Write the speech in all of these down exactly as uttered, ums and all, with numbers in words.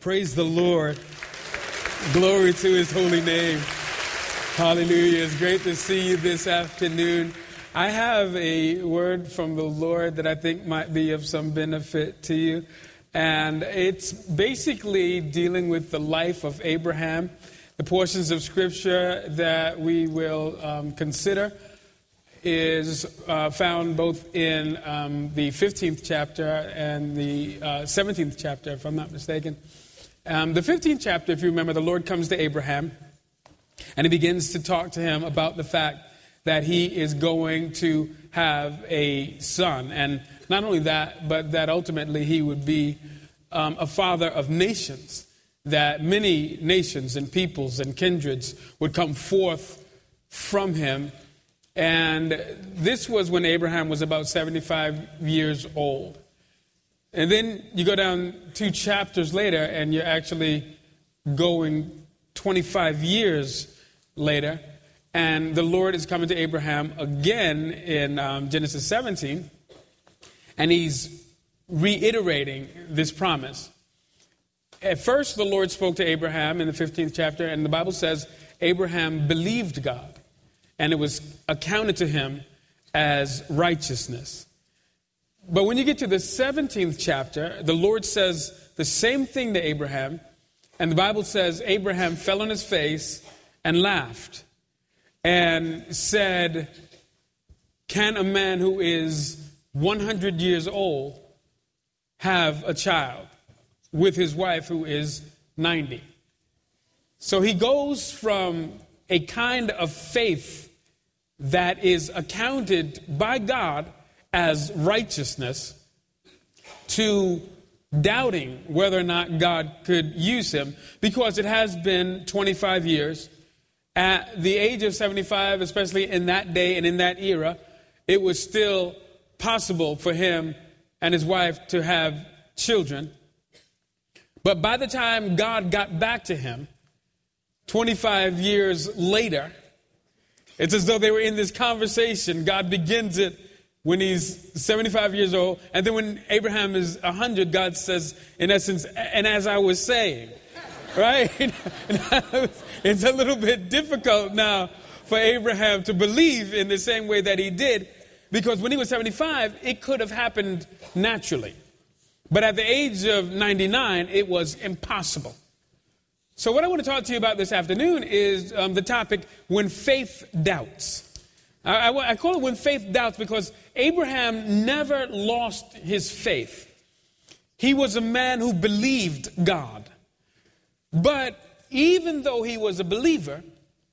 Praise the Lord. Glory to his holy name. Hallelujah. It's great to see you this afternoon. I have a word from the Lord that I think might be of some benefit to you. And it's basically dealing with the life of Abraham. The portions of Scripture that we will um, consider is uh, found both in um, the fifteenth chapter and the uh, seventeenth chapter, if I'm not mistaken. Um, the fifteenth chapter, if you remember, the Lord comes to Abraham and he begins to talk to him about the fact that he is going to have a son. And not only that, but that ultimately he would be um, a father of nations, that many nations and peoples and kindreds would come forth from him. And this was when Abraham was about seventy-five years old. And then you go down two chapters later and you're actually going twenty-five years later. And the Lord is coming to Abraham again in um, Genesis seventeen. And he's reiterating this promise. At first, the Lord spoke to Abraham in the fifteenth chapter. And the Bible says Abraham believed God. And it was accounted to him as righteousness. But when you get to the seventeenth chapter, the Lord says the same thing to Abraham. And the Bible says Abraham fell on his face and laughed and said, "Can a man who is one hundred years old have a child with his wife who is ninety?" So he goes from a kind of faith that is accounted by God as righteousness to doubting whether or not God could use him, because it has been twenty-five years. At the age of seventy-five, especially in that day and in that era, it was still possible for him and his wife to have children. But by the time God got back to him, twenty-five years later, it's as though they were in this conversation. God begins it when he's seventy-five years old. And then when Abraham is one hundred, God says, in essence, and as I was saying, right? It's a little bit difficult now for Abraham to believe in the same way that he did, because when he was seventy-five, it could have happened naturally. But at the age of ninety-nine, it was impossible. So what I want to talk to you about this afternoon is um, the topic, when faith doubts. I, I, I call it when faith doubts because Abraham never lost his faith. He was a man who believed God. But even though he was a believer,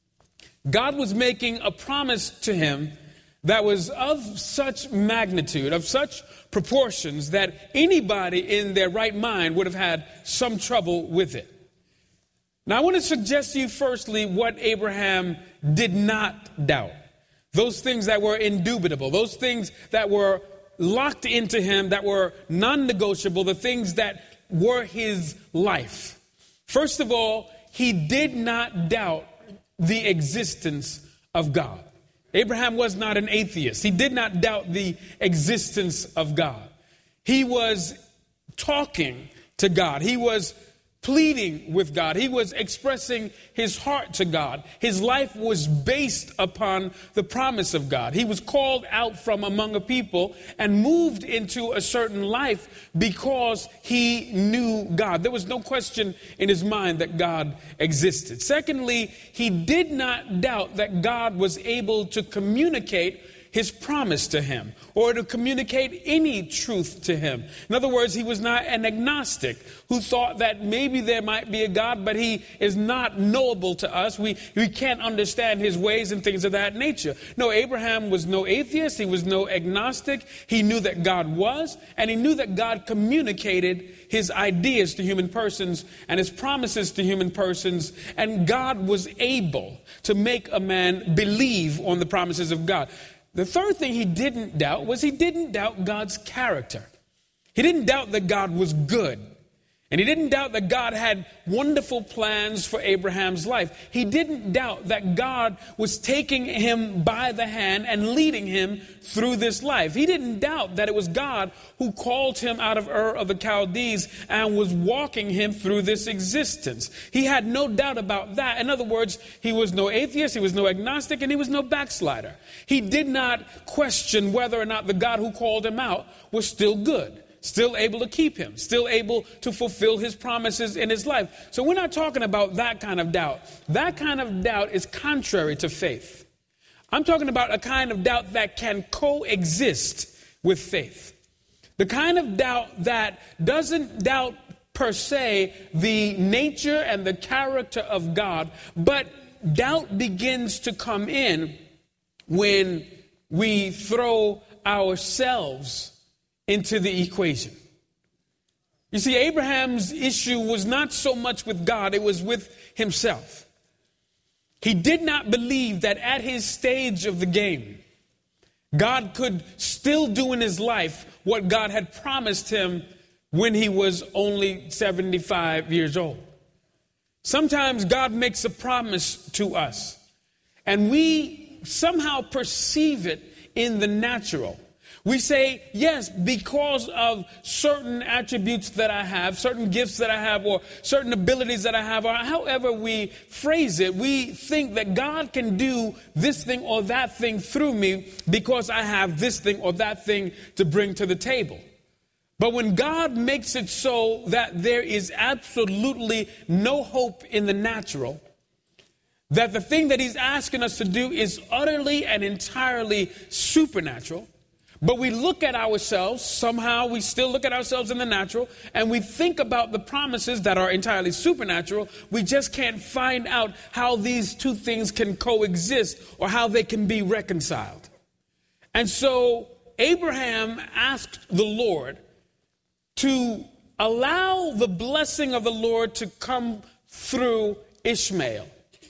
God was making a promise to him that was of such magnitude, of such proportions, that anybody in their right mind would have had some trouble with it. Now, I want to suggest to you firstly what Abraham did not doubt. Those things that were indubitable, those things that were locked into him, that were non-negotiable, the things that were his life. First of all, he did not doubt the existence of God. Abraham was not an atheist. He did not doubt the existence of God. He was talking to God. He was pleading with God. He was expressing his heart to God. His life was based upon the promise of God. He was called out from among a people and moved into a certain life because he knew God. There was no question in his mind that God existed. Secondly, he did not doubt that God was able to communicate his promise to him, or to communicate any truth to him. In other words, he was not an agnostic who thought that maybe there might be a God, but he is not knowable to us. We, we can't understand his ways and things of that nature. No, Abraham was no atheist. He was no agnostic. He knew that God was, and he knew that God communicated his ideas to human persons and his promises to human persons, and God was able to make a man believe on the promises of God. The third thing he didn't doubt was he didn't doubt God's character. He didn't doubt that God was good. And he didn't doubt that God had wonderful plans for Abraham's life. He didn't doubt that God was taking him by the hand and leading him through this life. He didn't doubt that it was God who called him out of Ur of the Chaldees and was walking him through this existence. He had no doubt about that. In other words, he was no atheist, he was no agnostic, and he was no backslider. He did not question whether or not the God who called him out was still good. Still able to keep him, still able to fulfill his promises in his life. So we're not talking about that kind of doubt. That kind of doubt is contrary to faith. I'm talking about a kind of doubt that can coexist with faith. The kind of doubt that doesn't doubt per se the nature and the character of God, but doubt begins to come in when we throw ourselves into the equation. You see, Abraham's issue was not so much with God, it was with himself. He did not believe that at his stage of the game, God could still do in his life what God had promised him when he was only seventy-five years old. Sometimes God makes a promise to us, and we somehow perceive it in the natural. We say, yes, because of certain attributes that I have, certain gifts that I have, or certain abilities that I have, or however we phrase it, we think that God can do this thing or that thing through me because I have this thing or that thing to bring to the table. But when God makes it so that there is absolutely no hope in the natural, that the thing that he's asking us to do is utterly and entirely supernatural, but we look at ourselves, somehow we still look at ourselves in the natural, and we think about the promises that are entirely supernatural. We just can't find out how these two things can coexist or how they can be reconciled. And so Abraham asked the Lord to allow the blessing of the Lord to come through Ishmael.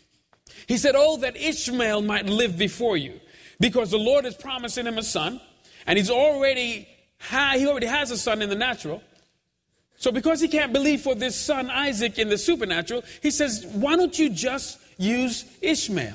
He said, oh, that Ishmael might live before you, because the Lord is promising him a son. And he's already, ha- he already has a son in the natural. So because he can't believe for this son, Isaac, in the supernatural, he says, why don't you just use Ishmael?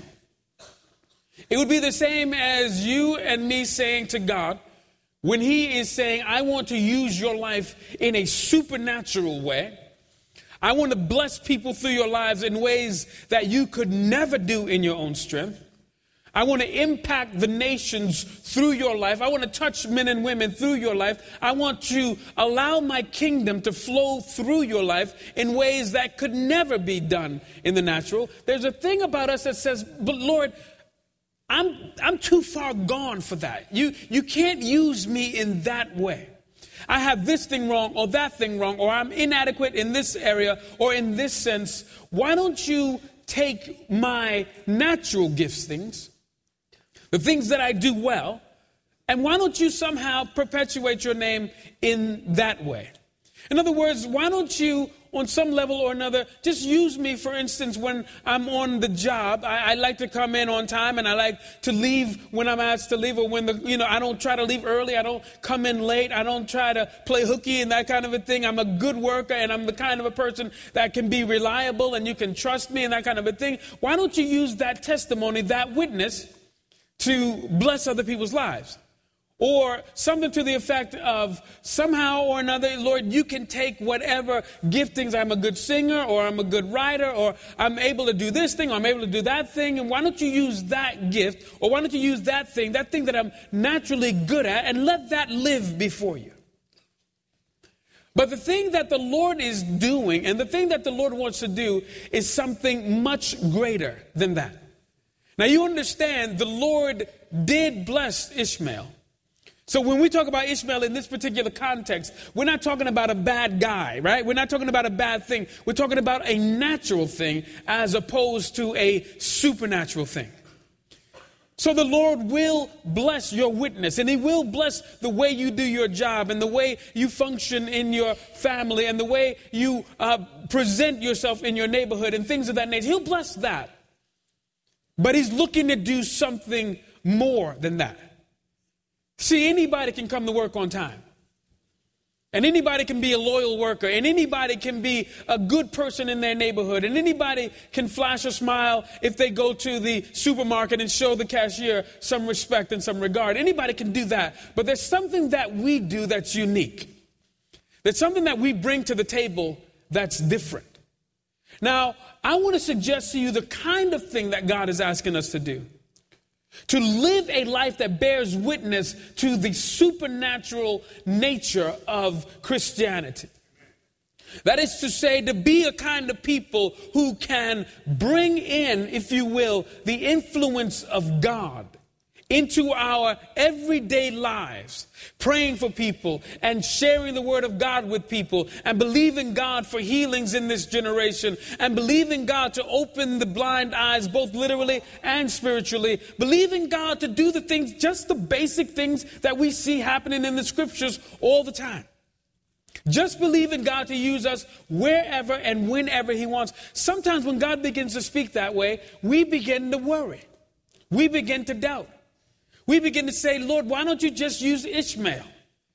It would be the same as you and me saying to God, when he is saying, I want to use your life in a supernatural way. I want to bless people through your lives in ways that you could never do in your own strength. I want to impact the nations through your life. I want to touch men and women through your life. I want to allow my kingdom to flow through your life in ways that could never be done in the natural. There's a thing about us that says, but Lord, I'm I'm too far gone for that. You, you can't use me in that way. I have this thing wrong or that thing wrong, or I'm inadequate in this area or in this sense. Why don't you take my natural gifts things, the things that I do well, and why don't you somehow perpetuate your name in that way? In other words, why don't you, on some level or another, just use me, for instance, when I'm on the job. I, I like to come in on time, and I like to leave when I'm asked to leave, or when the, you know, I don't try to leave early. I don't come in late. I don't try to play hooky and that kind of a thing. I'm a good worker, and I'm the kind of a person that can be reliable, and you can trust me and that kind of a thing. Why don't you use that testimony, that witness, to bless other people's lives? Or something to the effect of, somehow or another, Lord, you can take whatever giftings. I'm a good singer, or I'm a good writer, or I'm able to do this thing, or I'm able to do that thing. And why don't you use that gift, or why don't you use that thing, that thing that I'm naturally good at, and let that live before you? But the thing that the Lord is doing, and the thing that the Lord wants to do, is something much greater than that. Now, you understand, the Lord did bless Ishmael. So when we talk about Ishmael in this particular context, we're not talking about a bad guy, right? We're not talking about a bad thing. We're talking about a natural thing as opposed to a supernatural thing. So the Lord will bless your witness, and he will bless the way you do your job, and the way you function in your family, and the way you uh, present yourself in your neighborhood and things of that nature. He'll bless that. But he's looking to do something more than that. See, anybody can come to work on time. And anybody can be a loyal worker, and anybody can be a good person in their neighborhood, and anybody can flash a smile if they go to the supermarket and show the cashier some respect and some regard. Anybody can do that. But there's something that we do that's unique. There's something that we bring to the table that's different. Now, I want to suggest to you the kind of thing that God is asking us to do. To live a life that bears witness to the supernatural nature of Christianity. That is to say, to be a kind of people who can bring in, if you will, the influence of God into our everyday lives, praying for people and sharing the word of God with people and believing God for healings in this generation and believing God to open the blind eyes, both literally and spiritually, believing God to do the things, just the basic things that we see happening in the scriptures all the time. Just believing God to use us wherever and whenever he wants. Sometimes when God begins to speak that way, we begin to worry. We begin to doubt. We begin to say, Lord, why don't you just use Ishmael?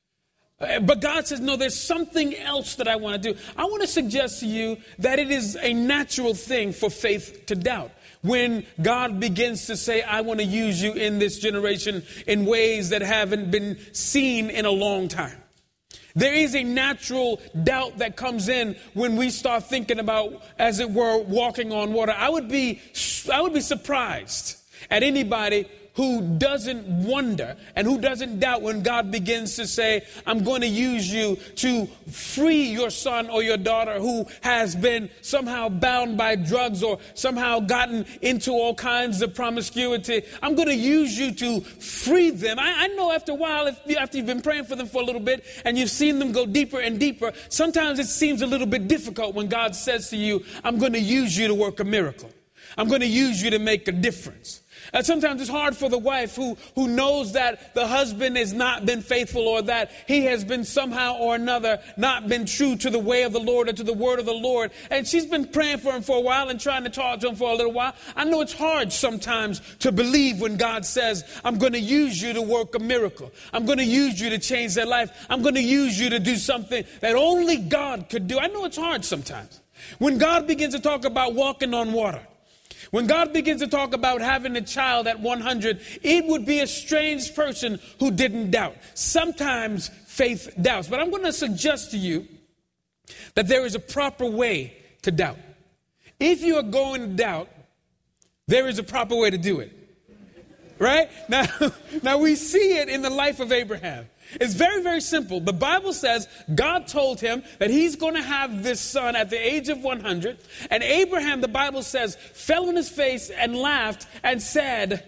Uh, but God says, no, there's something else that I want to do. I want to suggest to you that it is a natural thing for faith to doubt. When God begins to say, I want to use you in this generation in ways that haven't been seen in a long time. There is a natural doubt that comes in when we start thinking about, as it were, walking on water. I would be, I would be surprised at anybody who doesn't wonder and who doesn't doubt when God begins to say, I'm going to use you to free your son or your daughter who has been somehow bound by drugs or somehow gotten into all kinds of promiscuity. I'm going to use you to free them. I, I know after a while, if, after you've been praying for them for a little bit and you've seen them go deeper and deeper, sometimes it seems a little bit difficult when God says to you, I'm going to use you to work a miracle. I'm going to use you to make a difference. And sometimes it's hard for the wife who, who knows that the husband has not been faithful or that he has been somehow or another not been true to the way of the Lord or to the word of the Lord. And she's been praying for him for a while and trying to talk to him for a little while. I know it's hard sometimes to believe when God says, I'm going to use you to work a miracle. I'm going to use you to change their life. I'm going to use you to do something that only God could do. I know it's hard sometimes. When God begins to talk about walking on water, when God begins to talk about having a child at one hundred, it would be a strange person who didn't doubt. Sometimes faith doubts. But I'm going to suggest to you that there is a proper way to doubt. If you are going to doubt, there is a proper way to do it. Right? Now, now we see it in the life of Abraham. It's very, very simple. The Bible says God told him that he's going to have this son at the age of one hundred. And Abraham, the Bible says, fell on his face and laughed and said,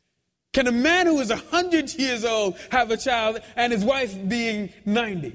can a man who is one hundred years old have a child and his wife being ninety?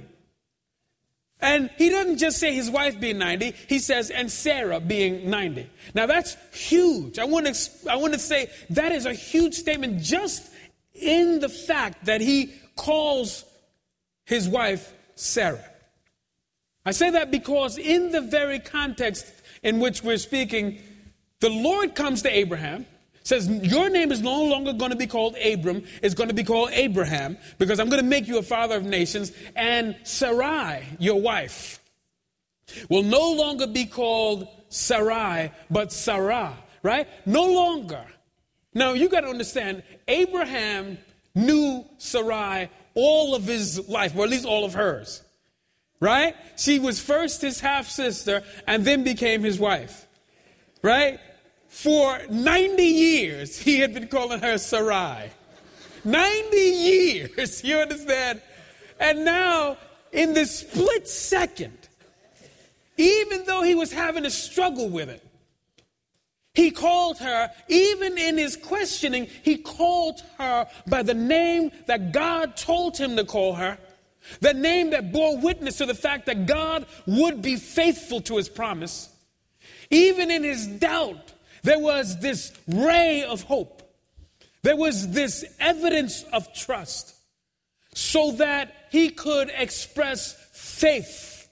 And he doesn't just say his wife being ninety. He says, and Sarah being ninety. Now that's huge. I want to, I want to say that is a huge statement just in the fact that he calls his wife Sarah. I say that because in the very context in which we're speaking, the Lord comes to Abraham, says, your name is no longer going to be called Abram, it's going to be called Abraham, because I'm going to make you a father of nations, and Sarai, your wife, will no longer be called Sarai, but Sarah, right? No longer. Now, you got to understand, Abraham knew Sarai all of his life, or at least all of hers, right? She was first his half-sister and then became his wife, right? For ninety years, he had been calling her Sarai. ninety years, you understand? And now, in the split second, even though he was having a struggle with it, he called her, even in his questioning, he called her by the name that God told him to call her, the name that bore witness to the fact that God would be faithful to his promise. Even in his doubt, there was this ray of hope. There was this evidence of trust so that he could express faith,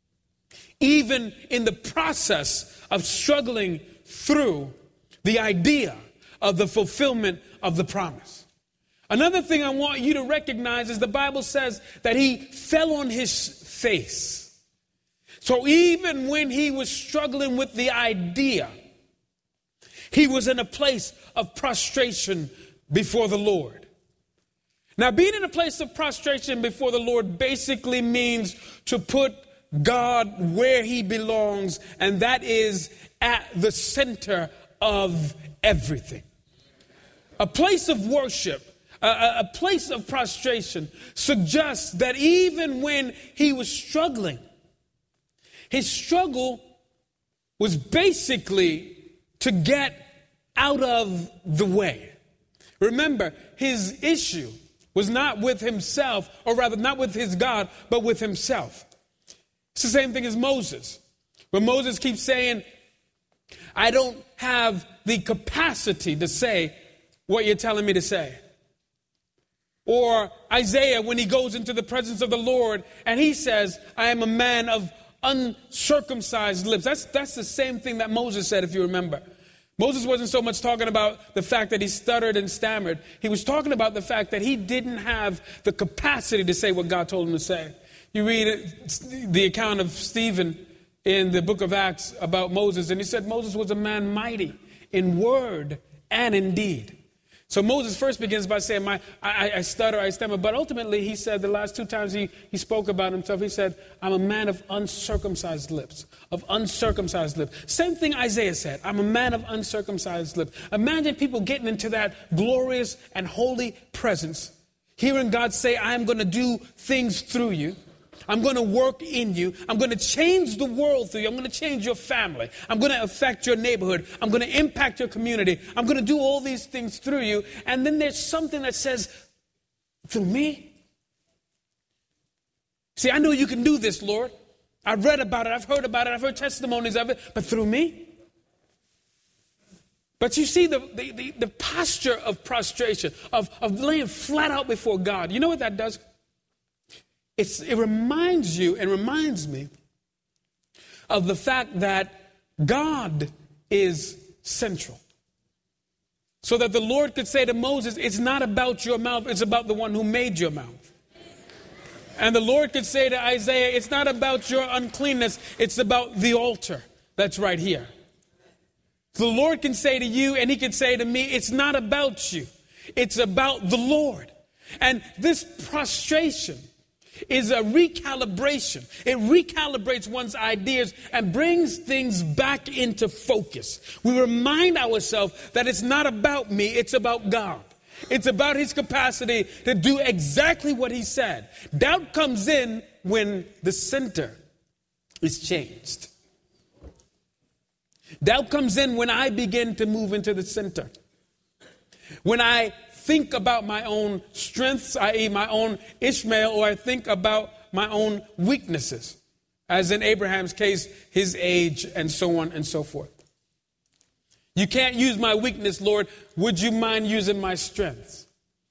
even in the process of struggling through the idea of the fulfillment of the promise. Another thing I want you to recognize is the Bible says that he fell on his face. So even when he was struggling with the idea, he was in a place of prostration before the Lord. Now, being in a place of prostration before the Lord basically means to put God where he belongs, and that is at the center of everything. A place of worship, a, a place of prostration suggests that even when he was struggling, his struggle was basically to get out of the way. Remember, his issue was not with himself, or rather not with his God, but with himself. It's the same thing as Moses. When Moses keeps saying, I don't have the capacity to say what you're telling me to say. Or Isaiah, when he goes into the presence of the Lord and he says, I am a man of uncircumcised lips. That's, that's the same thing that Moses said, if you remember. Moses wasn't so much talking about the fact that he stuttered and stammered. He was talking about the fact that he didn't have the capacity to say what God told him to say. You read it, the account of Stephen in the book of Acts about Moses, and he said Moses was a man mighty in word and in deed. So Moses first begins by saying, "My, I, I stutter, I stammer." But ultimately, he said the last two times he, he spoke about himself, he said, I'm a man of uncircumcised lips, of uncircumcised lips. Same thing Isaiah said, I'm a man of uncircumcised lips. Imagine people getting into that glorious and holy presence, hearing God say, I am going to do things through you. I'm going to work in you. I'm going to change the world through you. I'm going to change your family. I'm going to affect your neighborhood. I'm going to impact your community. I'm going to do all these things through you. And then there's something that says, through me? See, I know you can do this, Lord. I've read about it. I've heard about it. I've heard testimonies of it. But through me? But you see the, the, the, the posture of prostration, of, of laying flat out before God. You know what that does? It's, it reminds you and reminds me of the fact that God is central. So that the Lord could say to Moses, it's not about your mouth, it's about the one who made your mouth. And the Lord could say to Isaiah, it's not about your uncleanness, it's about the altar that's right here. The Lord can say to you, and he can say to me, it's not about you, it's about the Lord. And this prostration is a recalibration. It recalibrates one's ideas and brings things back into focus. We remind ourselves that it's not about me, it's about God. It's about his capacity to do exactly what he said. Doubt comes in when the center is changed. Doubt comes in when I begin to move into the center. When I think about my own strengths, that is my own Ishmael, or I think about my own weaknesses, as in Abraham's case, his age, and so on and so forth. You can't use my weakness, Lord. Would you mind using my strengths?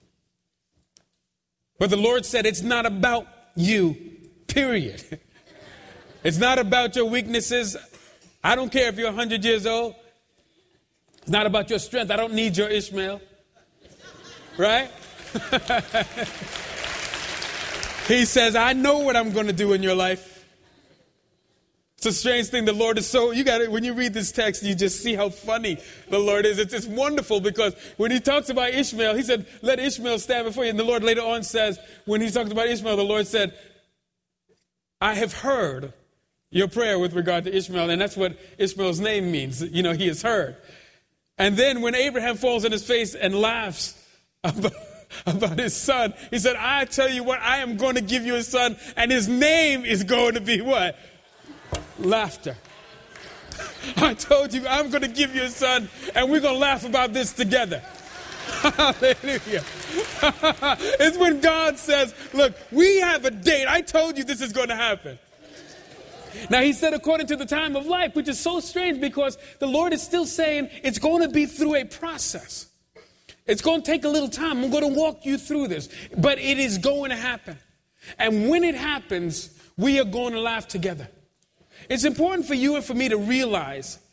But the Lord said, it's not about you, period. It's not about your weaknesses. I don't care if you're one hundred years old. It's not about your strength. I don't need your Ishmael. Right? He says, I know what I'm going to do in your life. It's a strange thing. The Lord is so, you got it. When you read this text, you just see how funny the Lord is. It's, it's wonderful because when he talks about Ishmael, he said, let Ishmael stand before you. And the Lord later on says, when he talks about Ishmael, the Lord said, I have heard your prayer with regard to Ishmael. And that's what Ishmael's name means. You know, he has heard. And then when Abraham falls on his face and laughs About, about his son, he said, I tell you what, I am going to give you a son, and his name is going to be what? Laughter. I told you I'm going to give you a son, and we're going to laugh about this together. Hallelujah. It's when God says, look, we have a date. I told you this is going to happen. Now, he said according to the time of life, which is so strange because the Lord is still saying it's going to be through a process. It's going to take a little time. I'm going to walk you through this. But it is going to happen. And when it happens, we are going to laugh together. It's important for you and for me to realize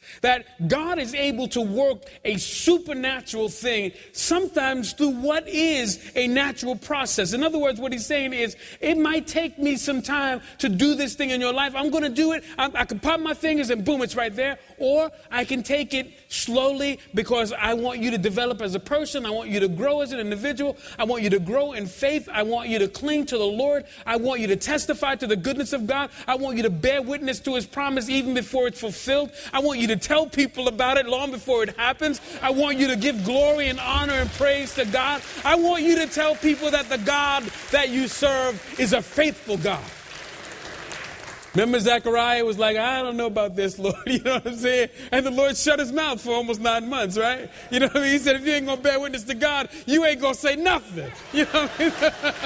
That God is able to work a supernatural thing, sometimes through what is a natural process. In other words, what he's saying is, it might take me some time to do this thing in your life. I'm going to do it. I, I can pop my fingers and boom, it's right there. Or I can take it slowly because I want you to develop as a person. I want you to grow as an individual. I want you to grow in faith. I want you to cling to the Lord. I want you to testify to the goodness of God. I want you to bear witness to his promise even before it's fulfilled. I want you to tell people about it long before it happens. I want you to give glory and honor and praise to God. I want you to tell people that the God that you serve is a faithful God. Remember, Zechariah was like, I don't know about this, Lord. You know what I'm saying? And the Lord shut his mouth for almost nine months, right? You know what I mean? He said, if you ain't going to bear witness to God, you ain't going to say nothing. You know what I mean?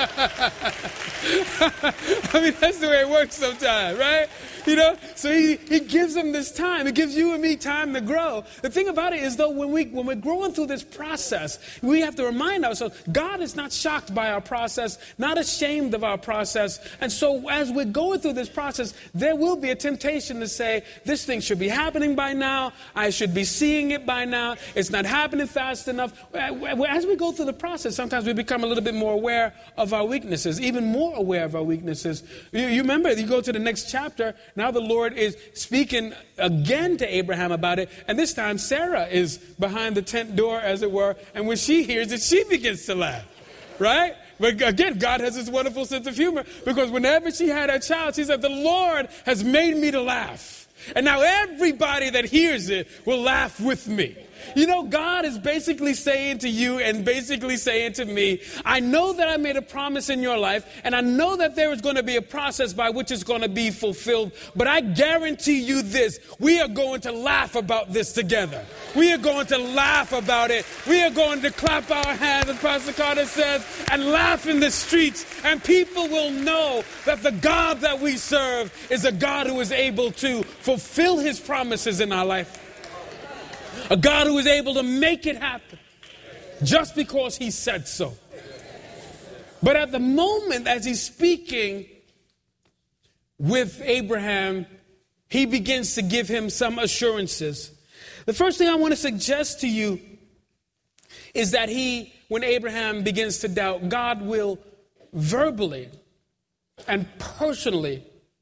I mean, that's the way it works sometimes, right? You know, so he, he gives them this time. He gives you and me time to grow. The thing about it is, though, when, we, when we're growing through this process, we have to remind ourselves, God is not shocked by our process, not ashamed of our process. And so as we're going through this process, there will be a temptation to say, this thing should be happening by now. I should be seeing it by now. It's not happening fast enough. As we go through the process, sometimes we become a little bit more aware of our weaknesses, even more aware of our weaknesses. You, you remember, you go to the next chapter. Now the Lord is speaking again to Abraham about it. And this time Sarah is behind the tent door, as it were. And when she hears it, she begins to laugh. Right? But again, God has this wonderful sense of humor. Because whenever she had a child, she said, the Lord has made me to laugh. And now everybody that hears it will laugh with me. You know, God is basically saying to you and basically saying to me, I know that I made a promise in your life, and I know that there is going to be a process by which it's going to be fulfilled. But I guarantee you this, we are going to laugh about this together. We are going to laugh about it. We are going to clap our hands, as Pastor Carter says, and laugh in the streets. And people will know that the God that we serve is a God who is able to fulfill his promises in our life. A God who is able to make it happen just because he said so. But at the moment, as he's speaking with Abraham, he begins to give him some assurances. The first thing I want to suggest to you is that he, when Abraham begins to doubt, God will verbally and personally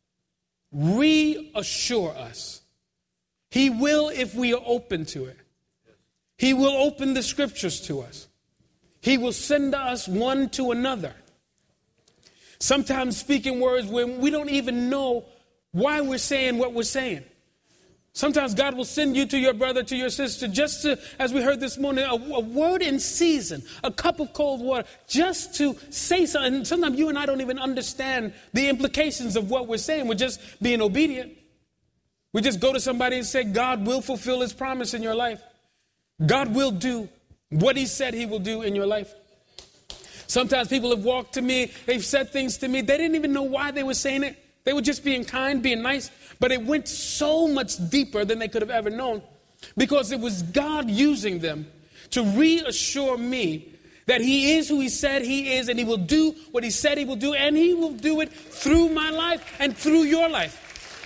reassure us. He will if we are open to it. He will open the scriptures to us. He will send us one to another. Sometimes speaking words when we don't even know why we're saying what we're saying. Sometimes God will send you to your brother, to your sister, just to, as we heard this morning, a, a word in season, a cup of cold water, just to say something. Sometimes you and I don't even understand the implications of what we're saying. We're just being obedient. We just go to somebody and say, God will fulfill his promise in your life. God will do what he said he will do in your life. Sometimes people have walked to me, they've said things to me, they didn't even know why they were saying it. They were just being kind, being nice, but it went so much deeper than they could have ever known because it was God using them to reassure me that he is who he said he is and he will do what he said he will do, and he will do it through my life and through your life.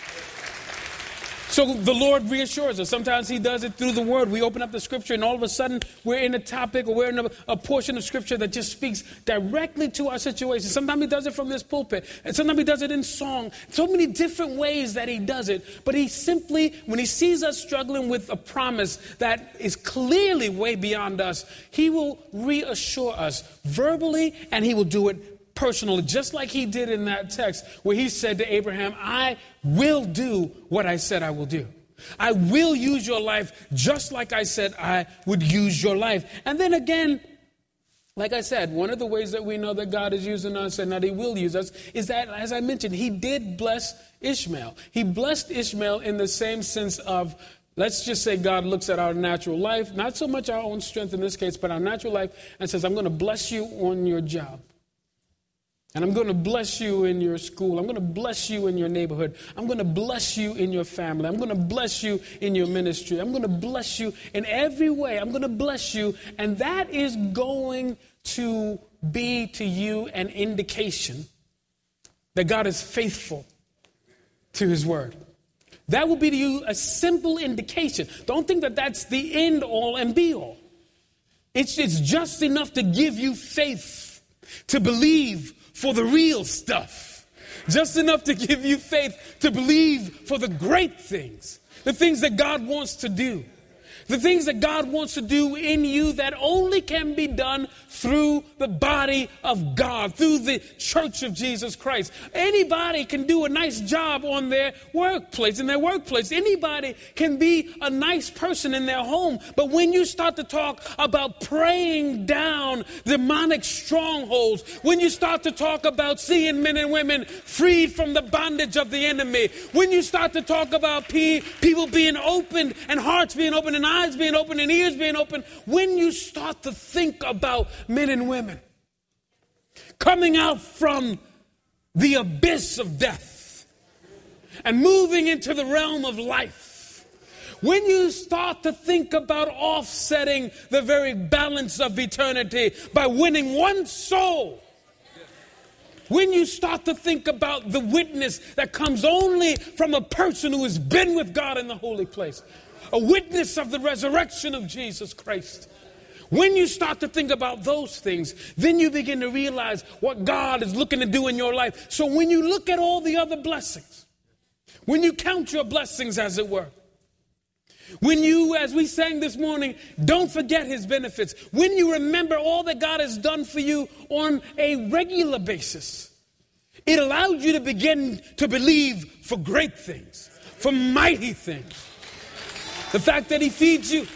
So the Lord reassures us. Sometimes he does it through the word. We open up the scripture and all of a sudden we're in a topic or we're in a, a portion of scripture that just speaks directly to our situation. Sometimes he does it from this pulpit, and sometimes he does it in song. So many different ways that he does it. But he simply, when he sees us struggling with a promise that is clearly way beyond us, he will reassure us verbally, and he will do it personally, just like he did in that text where he said to Abraham, I will do what I said I will do. I will use your life just like I said I would use your life. And then again, like I said, one of the ways that we know that God is using us and that he will use us is that, as I mentioned, he did bless Ishmael. He blessed Ishmael in the same sense of, let's just say God looks at our natural life, not so much our own strength in this case, but our natural life, and says, I'm going to bless you on your job. And I'm going to bless you in your school. I'm going to bless you in your neighborhood. I'm going to bless you in your family. I'm going to bless you in your ministry. I'm going to bless you in every way. I'm going to bless you. And that is going to be to you an indication that God is faithful to his word. That will be to you a simple indication. Don't think that that's the end all and be all. It's, it's just enough to give you faith to believe for the real stuff. Just enough to give you faith to believe for the great things. The things that God wants to do. The things that God wants to do in you that only can be done through the body of God, through the church of Jesus Christ. Anybody can do a nice job on their workplace, in their workplace. Anybody can be a nice person in their home. But when you start to talk about praying down demonic strongholds, when you start to talk about seeing men and women freed from the bondage of the enemy, when you start to talk about pe- people being opened and hearts being opened and eyes being open and ears being open, when you start to think about men and women coming out from the abyss of death and moving into the realm of life, when you start to think about offsetting the very balance of eternity by winning one soul, when you start to think about the witness that comes only from a person who has been with God in the holy place, a witness of the resurrection of Jesus Christ. When you start to think about those things, then you begin to realize what God is looking to do in your life. So when you look at all the other blessings, when you count your blessings, as it were, when you, as we sang this morning, don't forget his benefits, when you remember all that God has done for you on a regular basis, it allows you to begin to believe for great things, for mighty things. The fact that he feeds you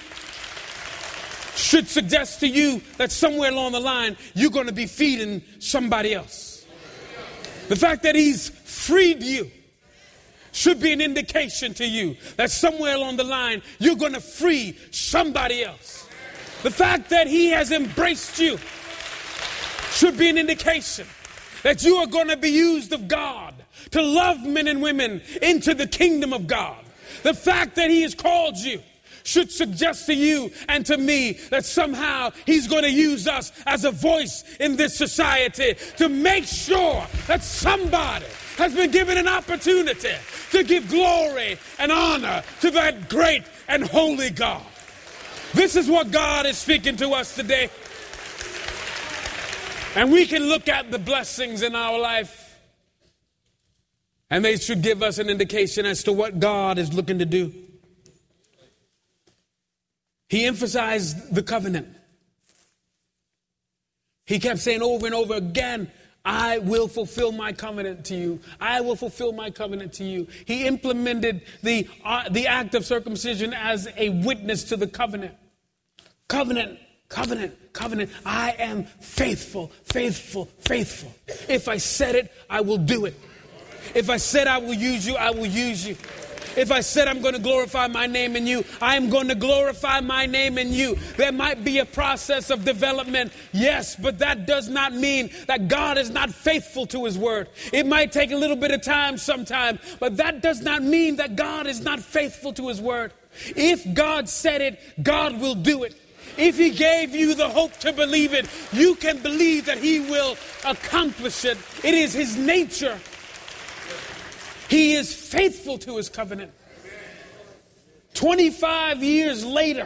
should suggest to you that somewhere along the line, you're going to be feeding somebody else. The fact that he's freed you should be an indication to you that somewhere along the line, you're going to free somebody else. The fact that he has embraced you should be an indication that you are going to be used of God to love men and women into the kingdom of God. The fact that he has called you should suggest to you and to me that somehow he's going to use us as a voice in this society to make sure that somebody has been given an opportunity to give glory and honor to that great and holy God. This is what God is speaking to us today. And we can look at the blessings in our life, and they should give us an indication as to what God is looking to do. He emphasized the covenant. He kept saying over and over again, I will fulfill my covenant to you. I will fulfill my covenant to you. He implemented the, uh, the act of circumcision as a witness to the covenant. Covenant, covenant, covenant. I am faithful, faithful, faithful. If I said it, I will do it. If I said I will use you, I will use you. If I said I'm going to glorify my name in you, I am going to glorify my name in you. There might be a process of development, yes, but that does not mean that God is not faithful to his word. It might take a little bit of time sometime, but that does not mean that God is not faithful to his word. If God said it, God will do it. If he gave you the hope to believe it, you can believe that he will accomplish it. It is his nature. He is faithful to his covenant. twenty-five years later,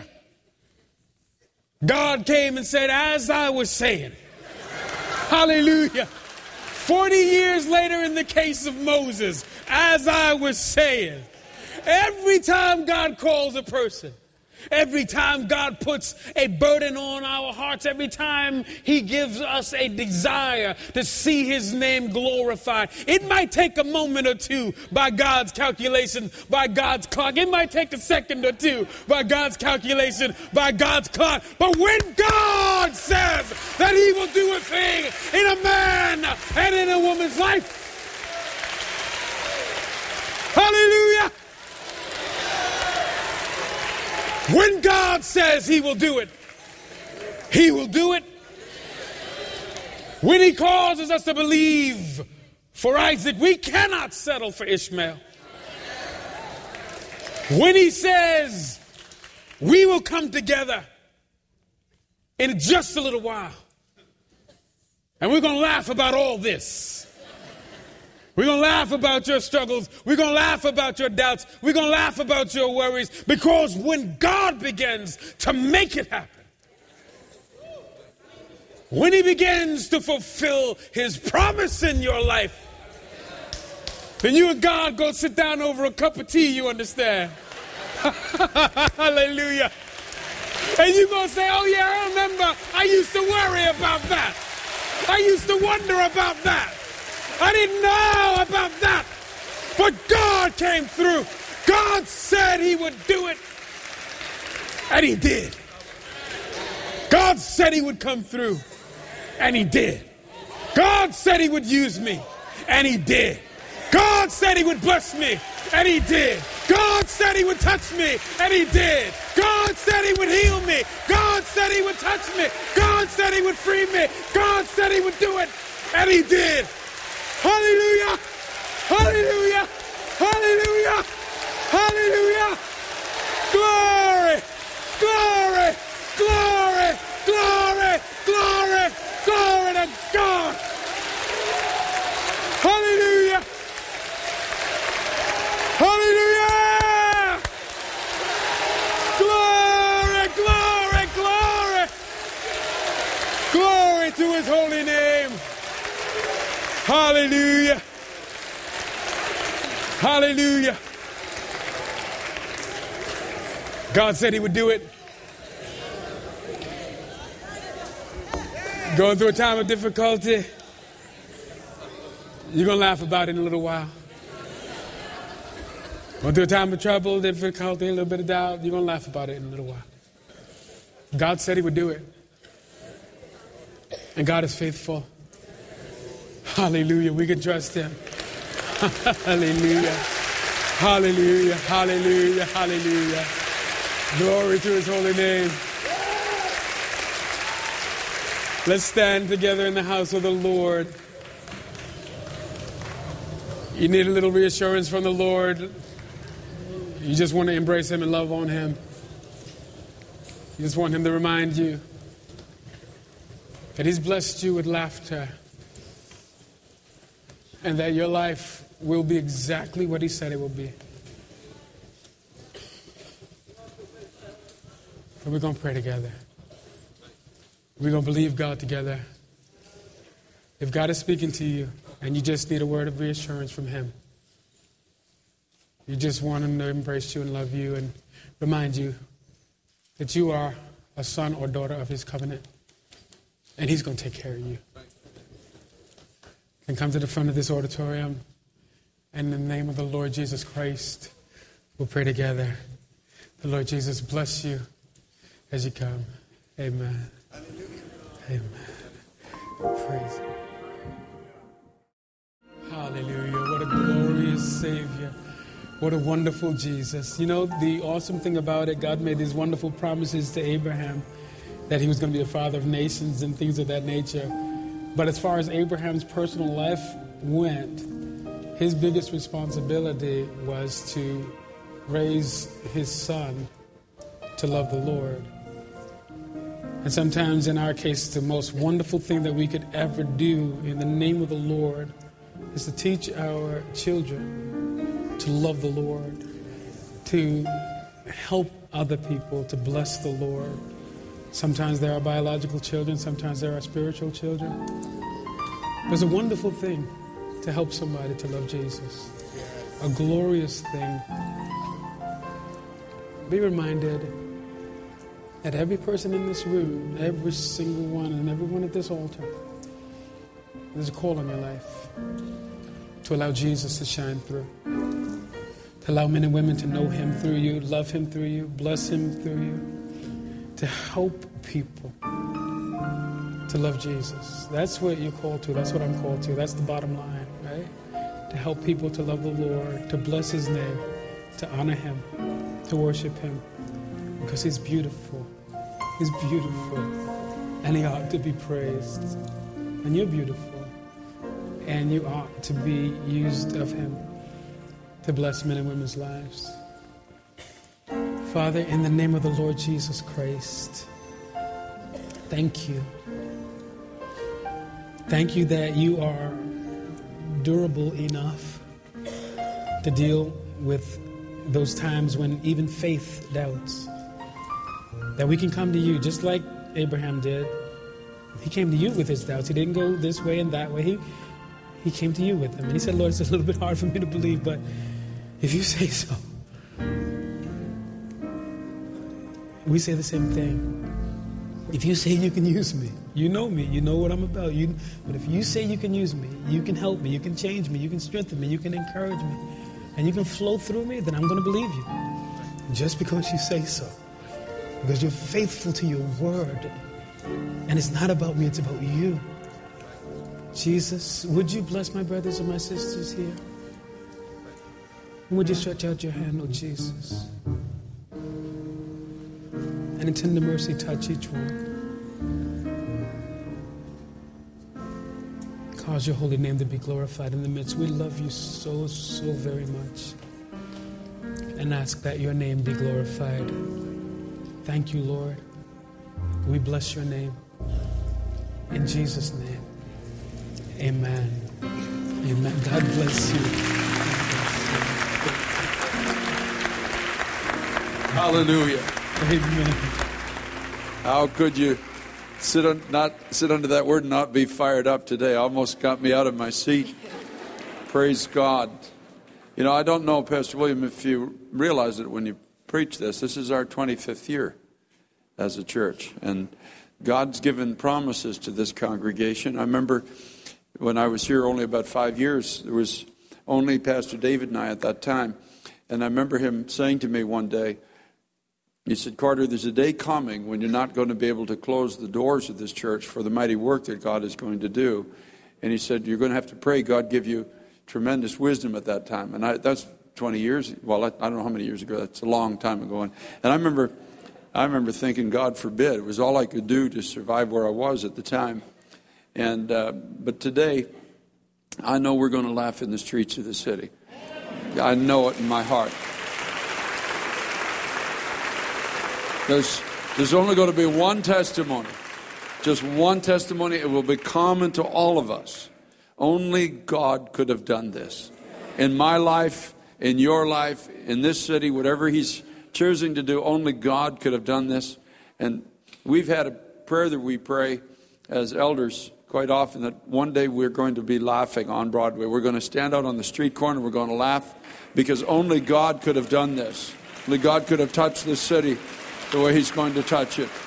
God came and said, as I was saying, hallelujah. forty years later in the case of Moses, as I was saying, every time God calls a person, every time God puts a burden on our hearts, every time he gives us a desire to see his name glorified, it might take a moment or two by God's calculation, by God's clock. It might take a second or two by God's calculation, by God's clock. But when God says that he will do a thing in a man and in a woman's life, hallelujah. When God says he will do it, he will do it. When he causes us to believe for Isaac, we cannot settle for Ishmael. When he says we will come together in just a little while, and we're going to laugh about all this, We're going to laugh about your struggles. We're going to laugh about your doubts. We're going to laugh about your worries. Because when God begins to make it happen, when he begins to fulfill his promise in your life, then you and God go sit down over a cup of tea, you understand? Hallelujah. And you're going to say, oh yeah, I remember I used to worry about that. I used to wonder about that. I didn't know about that. But God came through. God said he would do it. And he did. God said he would come through. And he did. God said he would use me. And he did. God said he would bless me. And he did. God said he would touch me. And he did. God said he would heal me. God said he would touch me. God said he would free me. God said he would do it. And he did. Hallelujah. Hallelujah. Hallelujah. Hallelujah. Glory. Glory. Glory. Glory. Glory. Glory to God. Hallelujah. Hallelujah. Glory, glory, glory. Glory to his holy name. Hallelujah. Hallelujah. God said he would do it. Going through a time of difficulty, you're going to laugh about it in a little while. Going through a time of trouble, difficulty, a little bit of doubt, you're going to laugh about it in a little while. God said he would do it. And God is faithful. Hallelujah. We can trust him. Hallelujah. Hallelujah. Hallelujah. Hallelujah. Glory to his holy name. Let's stand together in the house of the Lord. You need a little reassurance from the Lord. You just want to embrace him and love on him. You just want him to remind you that he's blessed you with laughter and that your life will be exactly what he said it will be. And we're going to pray together. We're going to believe God together. If God is speaking to you and you just need a word of reassurance from him, you just want him to embrace you and love you and remind you that you are a son or daughter of his covenant. And he's going to take care of you. And come to the front of this auditorium. And in the name of the Lord Jesus Christ, we'll pray together. The Lord Jesus bless you as you come. Amen. Amen. Praise him. Hallelujah. What a glorious Savior. What a wonderful Jesus. You know, the awesome thing about it, God made these wonderful promises to Abraham that he was going to be a father of nations and things of that nature. But as far as Abraham's personal life went, his biggest responsibility was to raise his son to love the Lord. And sometimes in our case, the most wonderful thing that we could ever do in the name of the Lord is to teach our children to love the Lord, to help other people, to bless the Lord. Sometimes there are biological children, sometimes there are spiritual children. It's a wonderful thing to help somebody to love Jesus. A glorious thing. Be reminded that every person in this room, every single one, and everyone at this altar, there's a call on your life to allow Jesus to shine through. To allow men and women to know him through you, love him through you, bless him through you. To help people to love Jesus. That's what you're called to. That's what I'm called to. That's the bottom line, right? To help people to love the Lord, to bless his name, to honor him, to worship him. Because he's beautiful. He's beautiful. And he ought to be praised. And you're beautiful. And you ought to be used of him to bless men and women's lives. Father, in the name of the Lord Jesus Christ, thank you. Thank you that you are durable enough to deal with those times when even faith doubts. That we can come to you just like Abraham did. He came to you with his doubts. He didn't go this way and that way. He, he came to you with them. And he said, Lord, it's a little bit hard for me to believe, but if you say so. We say the same thing. If you say you can use me, you know me, you know what I'm about. You, but if you say you can use me, you can help me, you can change me, you can strengthen me, you can encourage me, and you can flow through me, then I'm going to believe you. Just because you say so. Because you're faithful to your word. And it's not about me, it's about you. Jesus, would you bless my brothers and my sisters here? And would you stretch out your hand, oh Jesus? And in tender mercy, touch each one. Cause your holy name to be glorified in the midst. We love you so, so very much. And ask that your name be glorified. Thank you, Lord. We bless your name. In Jesus' name. Amen. Amen. God bless you. Hallelujah. Amen. How could you sit on, not sit under that word and not be fired up today? Almost got me out of my seat. Praise God. You know, I don't know, Pastor William, if you realize it when you preach this. This is our twenty-fifth year as a church. And God's given promises to this congregation. I remember when I was here only about five years, there was only Pastor David and I at that time. And I remember him saying to me one day, he said, Carter, there's a day coming when you're not going to be able to close the doors of this church for the mighty work that God is going to do. And he said, you're going to have to pray God give you tremendous wisdom at that time. And I, that's twenty years. Well, I, I don't know how many years ago. That's a long time ago. And, and I remember I remember thinking, God forbid. It was all I could do to survive where I was at the time. And uh, but today, I know we're going to laugh in the streets of the city. I know it in my heart. There's, there's only going to be one testimony. Just one testimony. It will be common to all of us. Only God could have done this. In my life, in your life, in this city, whatever he's choosing to do, only God could have done this. And we've had a prayer that we pray as elders quite often, that one day we're going to be laughing on Broadway. We're going to stand out on the street corner. We're going to laugh because only God could have done this. Only God could have touched this city the way he's going to touch it.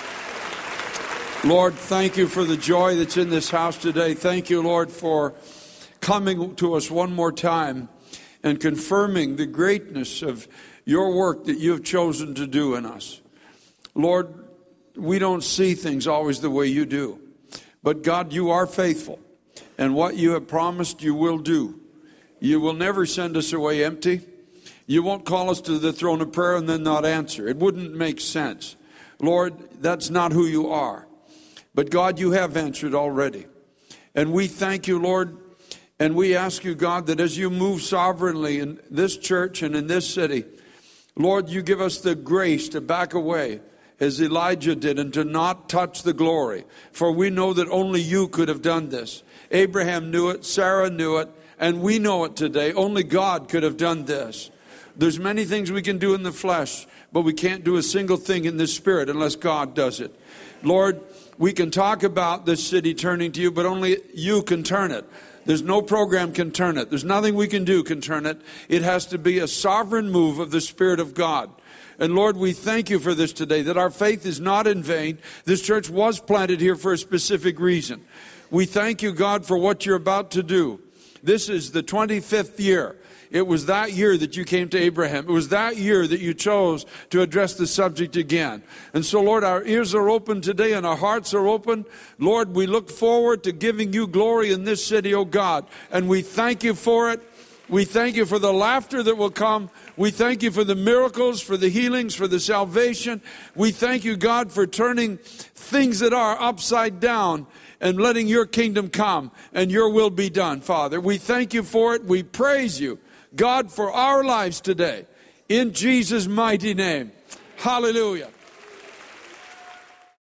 Lord, thank you for the joy that's in this house today. Thank you, Lord, for coming to us one more time and confirming the greatness of your work that you have chosen to do in us. Lord, we don't see things always the way you do. But God, you are faithful. And what you have promised, you will do. You will never send us away empty. You won't call us to the throne of prayer and then not answer. It wouldn't make sense. Lord, that's not who you are. But God, you have answered already. And we thank you, Lord. And we ask you, God, that as you move sovereignly in this church and in this city, Lord, you give us the grace to back away as Elijah did and to not touch the glory. For we know that only you could have done this. Abraham knew it, Sarah knew it, and we know it today. Only God could have done this. There's many things we can do in the flesh, but we can't do a single thing in the spirit unless God does it. Lord, we can talk about this city turning to you, but only you can turn it. There's no program can turn it. There's nothing we can do can turn it. It has to be a sovereign move of the Spirit of God. And Lord, we thank you for this today, that our faith is not in vain. This church was planted here for a specific reason. We thank you, God, for what you're about to do. This is the twenty-fifth year. It was that year that you came to Abraham. It was that year that you chose to address the subject again. And so, Lord, our ears are open today and our hearts are open. Lord, we look forward to giving you glory in this city, oh God. And we thank you for it. We thank you for the laughter that will come. We thank you for the miracles, for the healings, for the salvation. We thank you, God, for turning things that are upside down and letting your kingdom come and your will be done, Father. We thank you for it. We praise you, God, for our lives today. In Jesus' mighty name. Hallelujah.